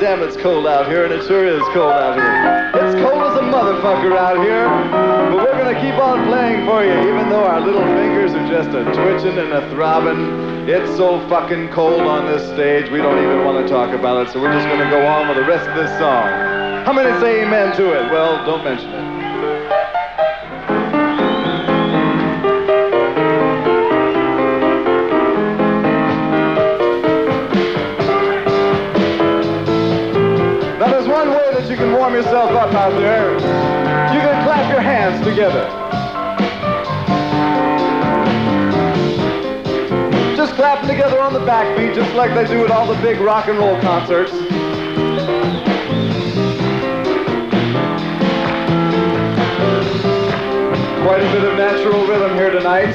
damn it's cold out here, and it sure is cold out here. It's cold as a motherfucker out here, but we're gonna keep on playing for you, even though our little fingers are just a twitching and a throbbing. It's so fucking cold on this stage, we don't even want to talk about it, so we're just gonna go on with the rest of this song. How many say amen to it? Well, don't mention it. Now there's one way that you can warm yourself up out there. You can clap your hands together. Just clap them together on the backbeat, just like they do at all the big rock and roll concerts. Quite a bit of natural rhythm here tonight.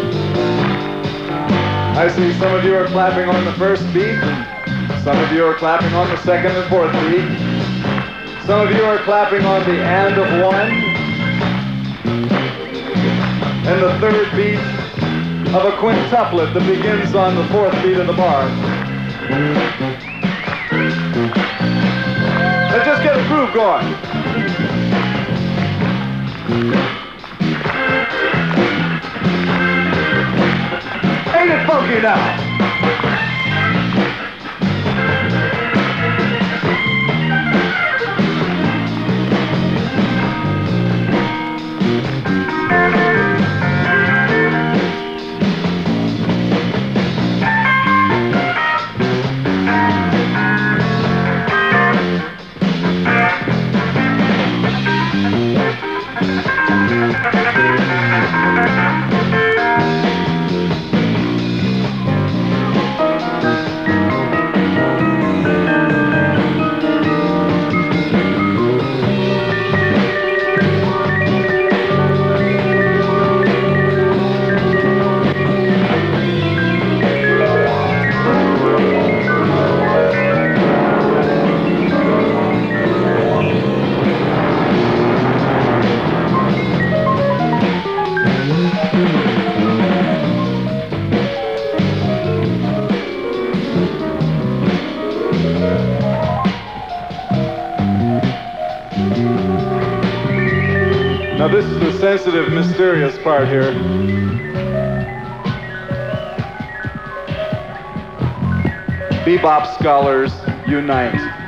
I see some of you are clapping on the first beat. Some of you are clapping on the second and fourth beat. Some of you are clapping on the and of one. And the third beat of a quintuplet that begins on the fourth beat of the bar. Let's just get a groove going. Ain't it funky now? Now this is the sensitive, mysterious part here. Bebop scholars unite.